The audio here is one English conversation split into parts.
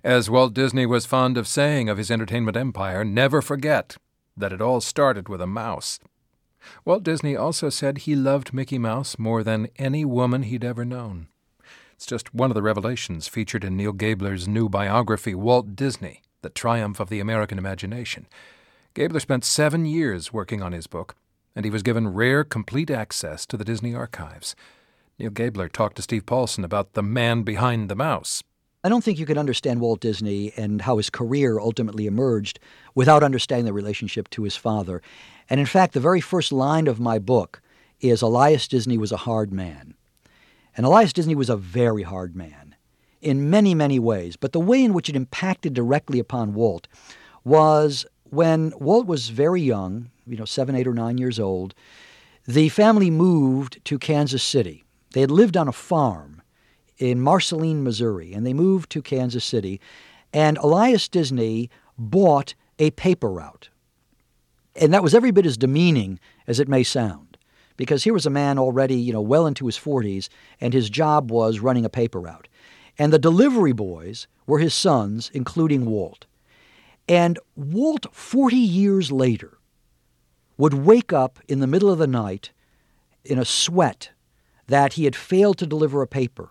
As Walt Disney was fond of saying of his entertainment empire, never forget that it all started with a mouse. Walt Disney also said he loved Mickey Mouse more than any woman he'd ever known. It's just one of the revelations featured in Neil Gabler's new biography, Walt Disney, The Triumph of the American Imagination. Gabler spent 7 years working on his book, and he was given rare, complete access to the Disney archives. Neil Gabler talked to Steve Paulson about the man behind the mouse. I don't think you can understand Walt Disney and how his career ultimately emerged without understanding the relationship to his father. And in fact, the very first line of my book is Elias Disney was a hard man. And Elias Disney was a very hard man in many, many ways. But the way in which it impacted directly upon Walt was when Walt was very young, 7, 8, or 9 years old, the family moved to Kansas City. They had lived on a farm in Marceline, Missouri, and they moved to Kansas City, and Elias Disney bought a paper route. And that was every bit as demeaning as it may sound, because here was a man already, well into his 40s, and his job was running a paper route. And the delivery boys were his sons, including Walt. And Walt, 40 years later, would wake up in the middle of the night in a sweat that he had failed to deliver a paper,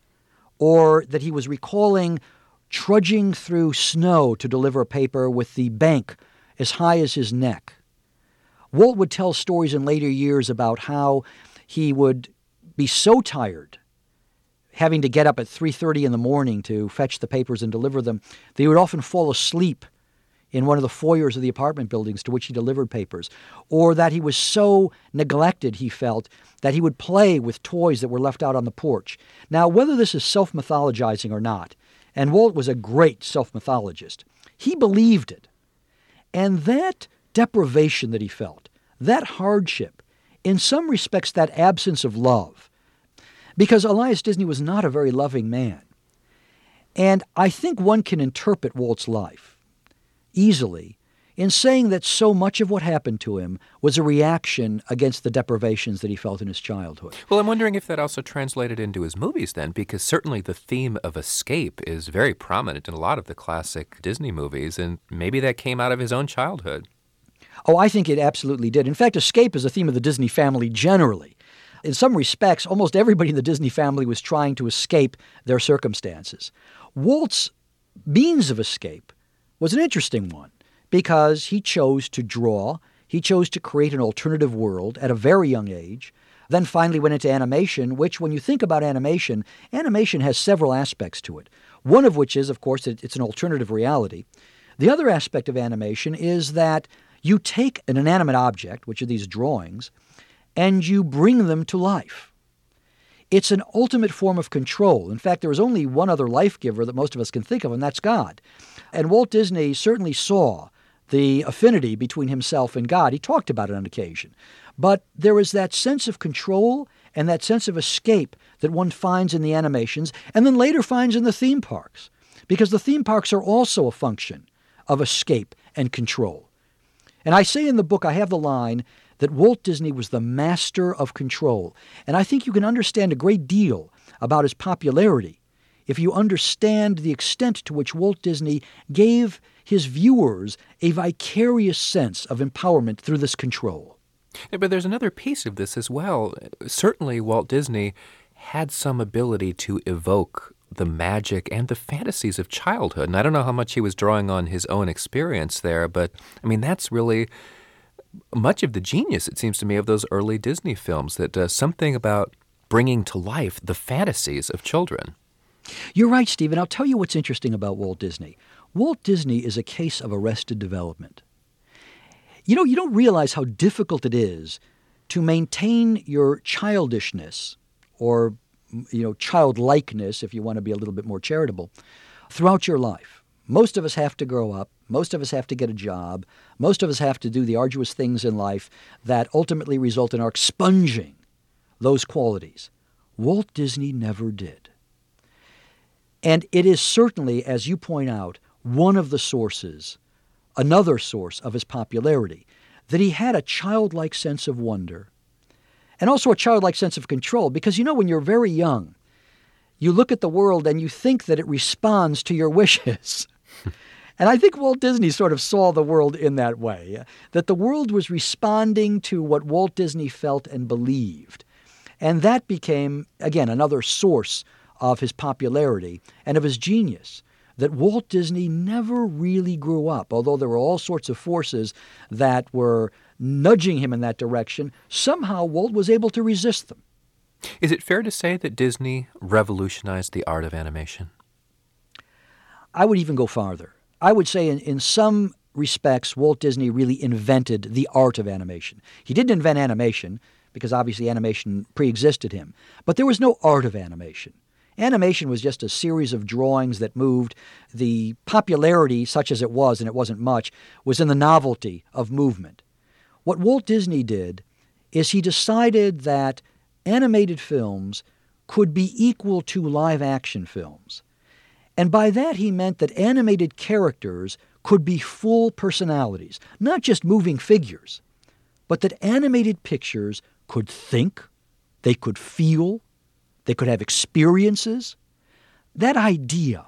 or that he was recalling trudging through snow to deliver a paper with the bank as high as his neck. Walt would tell stories in later years about how he would be so tired, having to get up at 3:30 in the morning to fetch the papers and deliver them, that he would often fall asleep in one of the foyers of the apartment buildings to which he delivered papers, or that he was so neglected, he felt, that he would play with toys that were left out on the porch. Now, whether this is self-mythologizing or not, and Walt was a great self-mythologist, he believed it. And that deprivation that he felt, that hardship, in some respects that absence of love, because Elias Disney was not a very loving man. And I think one can interpret Walt's life easily in saying that so much of what happened to him was a reaction against the deprivations that he felt in his childhood. Well, I'm wondering if that also translated into his movies then, because certainly the theme of escape is very prominent in a lot of the classic Disney movies, and maybe that came out of his own childhood. Oh, I think it absolutely did. In fact, escape is a theme of the Disney family generally. In some respects, almost everybody in the Disney family was trying to escape their circumstances. Walt's means of escape was an interesting one because he chose to draw, he chose to create an alternative world at a very young age, then finally went into animation, which when you think about animation has several aspects to it. One of which is, of course, it's an alternative reality. The other aspect of animation is that you take an inanimate object, which are these drawings, and you bring them to life. It's an ultimate form of control. In fact, there is only one other life giver that most of us can think of, and that's God. And Walt Disney certainly saw the affinity between himself and God. He talked about it on occasion. But there is that sense of control and that sense of escape that one finds in the animations and then later finds in the theme parks, because the theme parks are also a function of escape and control. And I say in the book, I have the line that Walt Disney was the master of control. And I think you can understand a great deal about his popularity if you understand the extent to which Walt Disney gave his viewers a vicarious sense of empowerment through this control. Yeah, but there's another piece of this as well. Certainly Walt Disney had some ability to evoke the magic and the fantasies of childhood. And I don't know how much he was drawing on his own experience there, but I mean, that's really much of the genius, it seems to me, of those early Disney films, that something about bringing to life the fantasies of children. You're right, Stephen. I'll tell you what's interesting about Walt Disney. Walt Disney is a case of arrested development. You don't realize how difficult it is to maintain your childishness or, childlikeness, if you want to be a little bit more charitable, throughout your life. Most of us have to grow up. Most of us have to get a job. Most of us have to do the arduous things in life that ultimately result in our expunging those qualities. Walt Disney never did. And it is certainly, as you point out, one of the sources, another source of his popularity, that he had a childlike sense of wonder and also a childlike sense of control. Because, when you're very young, you look at the world and you think that it responds to your wishes. And I think Walt Disney sort of saw the world in that way, that the world was responding to what Walt Disney felt and believed. And that became, again, another source of his popularity and of his genius, that Walt Disney never really grew up. Although there were all sorts of forces that were nudging him in that direction, somehow Walt was able to resist them. Is it fair to say that Disney revolutionized the art of animation? I would even go farther. I would say in some respects, Walt Disney really invented the art of animation. He didn't invent animation, because obviously animation pre-existed him, but there was no art of animation. Animation was just a series of drawings that moved. The popularity, such as it was, and it wasn't much, was in the novelty of movement. What Walt Disney did is he decided that animated films could be equal to live-action films. And by that he meant that animated characters could be full personalities, not just moving figures, but that animated pictures could think, they could feel, they could have experiences. That idea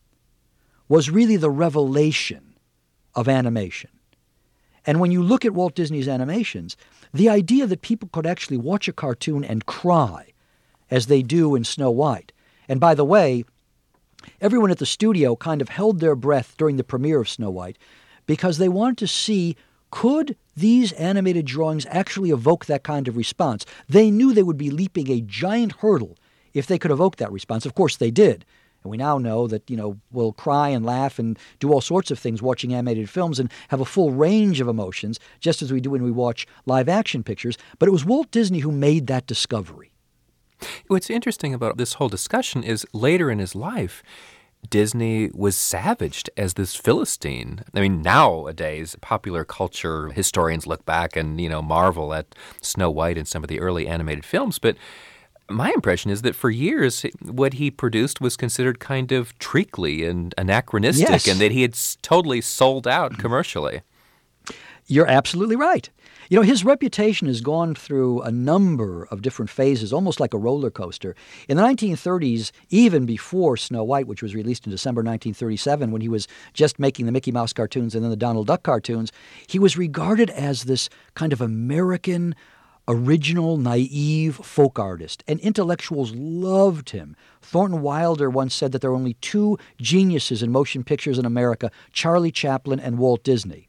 was really the revelation of animation. And when you look at Walt Disney's animations, the idea that people could actually watch a cartoon and cry, as they do in Snow White. And by the way, everyone at the studio kind of held their breath during the premiere of Snow White because they wanted to see, could these animated drawings actually evoke that kind of response? They knew they would be leaping a giant hurdle if they could evoke that response. Of course they did. And we now know that, we'll cry and laugh and do all sorts of things watching animated films and have a full range of emotions, just as we do when we watch live-action pictures. But it was Walt Disney who made that discovery. What's interesting about this whole discussion is later in his life, Disney was savaged as this Philistine. I mean, nowadays, popular culture historians look back and, marvel at Snow White and some of the early animated films. But my impression is that for years, what he produced was considered kind of treacly and anachronistic, yes, and that he had totally sold out commercially. You're absolutely right. His reputation has gone through a number of different phases, almost like a roller coaster. In the 1930s, even before Snow White, which was released in December 1937, when he was just making the Mickey Mouse cartoons and then the Donald Duck cartoons, he was regarded as this kind of American, original, naive folk artist, and intellectuals loved him. Thornton Wilder once said that there are only two geniuses in motion pictures in America, Charlie Chaplin and Walt Disney.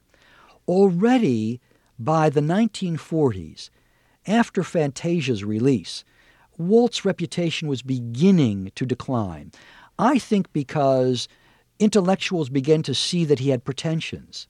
Already by the 1940s, after Fantasia's release, Walt's reputation was beginning to decline. I think because intellectuals began to see that he had pretensions,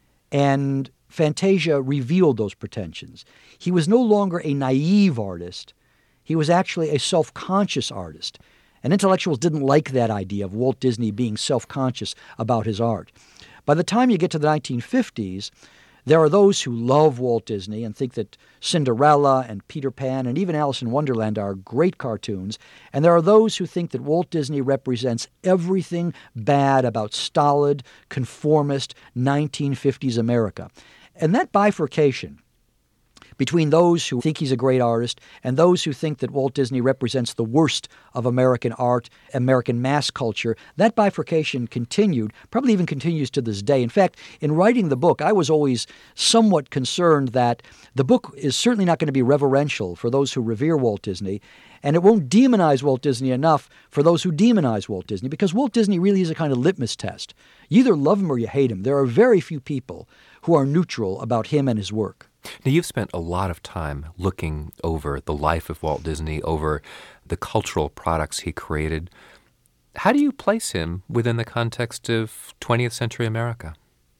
and Fantasia revealed those pretensions. He was no longer a naive artist. He was actually a self-conscious artist. And intellectuals didn't like that idea of Walt Disney being self-conscious about his art. By the time you get to the 1950s, there are those who love Walt Disney and think that Cinderella and Peter Pan and even Alice in Wonderland are great cartoons. And there are those who think that Walt Disney represents everything bad about stolid, conformist 1950s America. And that bifurcation between those who think he's a great artist and those who think that Walt Disney represents the worst of American art, American mass culture, that bifurcation continued, probably even continues to this day. In fact, in writing the book, I was always somewhat concerned that the book is certainly not going to be reverential for those who revere Walt Disney, and it won't demonize Walt Disney enough for those who demonize Walt Disney, because Walt Disney really is a kind of litmus test. You either love him or you hate him. There are very few people who are neutral about him and his work. Now, you've spent a lot of time looking over the life of Walt Disney, over the cultural products he created. How do you place him within the context of 20th century America?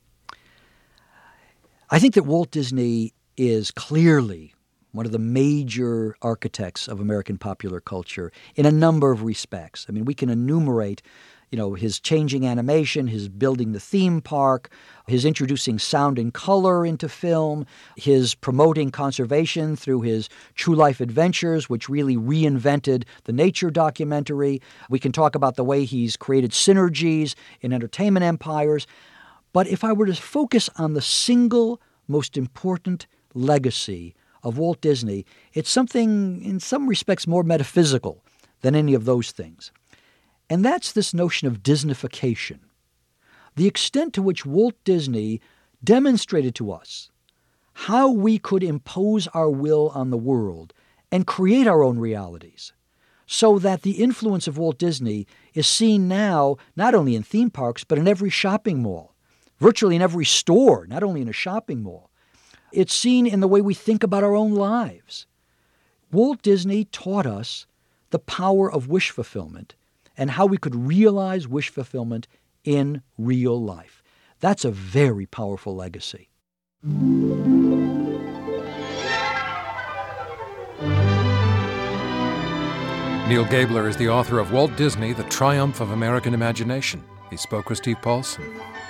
I think that Walt Disney is clearly one of the major architects of American popular culture in a number of respects. I mean, we can enumerate his changing animation, his building the theme park, his introducing sound and color into film, his promoting conservation through his True Life Adventures, which really reinvented the nature documentary. We can talk about the way he's created synergies in entertainment empires. But if I were to focus on the single most important legacy of Walt Disney, it's something in some respects more metaphysical than any of those things. And that's this notion of Disneyfication. The extent to which Walt Disney demonstrated to us how we could impose our will on the world and create our own realities, so that the influence of Walt Disney is seen now not only in theme parks, but in every shopping mall, virtually in every store, not only in a shopping mall. It's seen in the way we think about our own lives. Walt Disney taught us the power of wish fulfillment and how we could realize wish fulfillment in real life. That's a very powerful legacy. Neal Gabler is the author of Walt Disney, The Triumph of American Imagination. He spoke with Steve Paulson.